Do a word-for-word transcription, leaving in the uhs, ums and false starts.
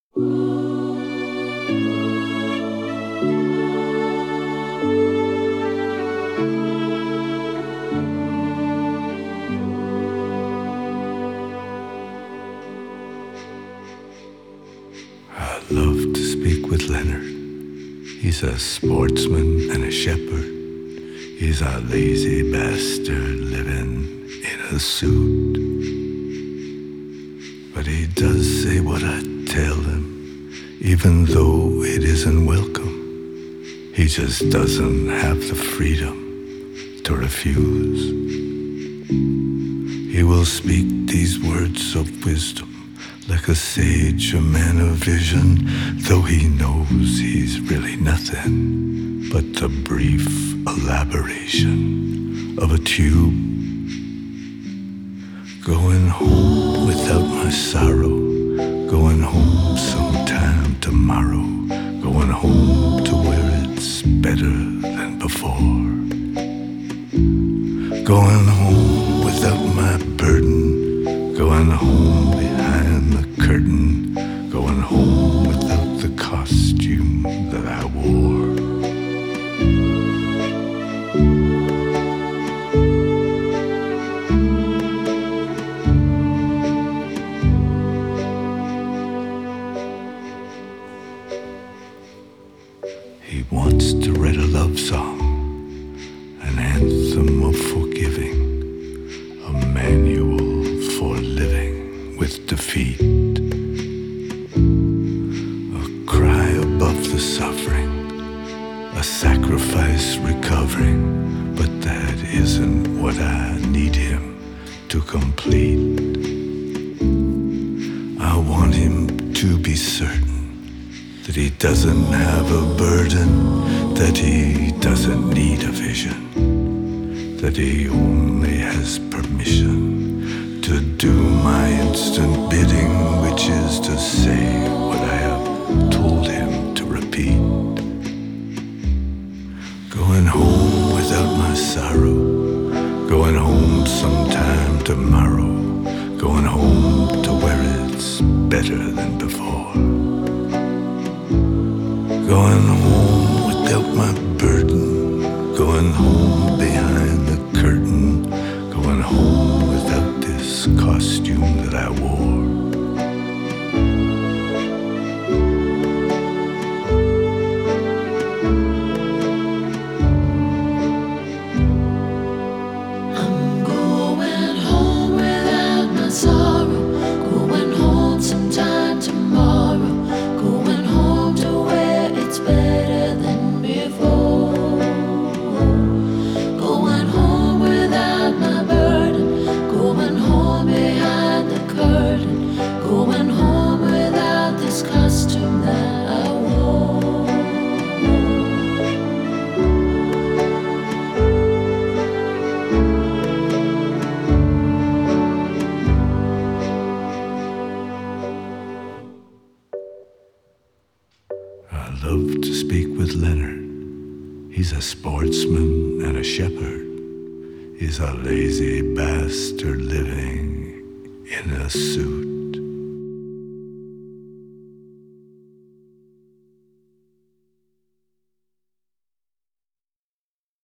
I love to speak with Leonard. He's a sportsman and a shepherd. He's a lazy bastard living in a suit. But he does say what I tell him, even though it isn't welcome. He just doesn't have the freedom to refuse. He will speak these words of wisdom like a sage, a man of vision, though he knows he's really nothing but the brief elaboration of a tube. Going home without my sorrow, going home sometime tomorrow, going home to where it's better than before. Going home without my burden, going home behind the curtain, going home without the costume that I wore. He wants to write a love song, an anthem of forgiving, a manual for living with defeat, a cry above the suffering, a sacrifice recovering, but that isn't what I need him to complete. I want him to be certain that he doesn't have a burden, that he doesn't need a vision, that he only has permission to do my instant bidding, which is to say what I have told him to repeat. Going home without my sorrow, going home sometime tomorrow, going home to where it's better than before. Going home without my burden, going home behind the curtain, going home without this costume that I wore. I'm going home without my sorrow, going home sometime tomorrow, going home to where it's better than before. Going home without my burden, going home behind the curtain, going home without this costume that I wore. I love to speak with Leonard. He's a sportsman and a shepherd. He's a lazy bastard living in a suit.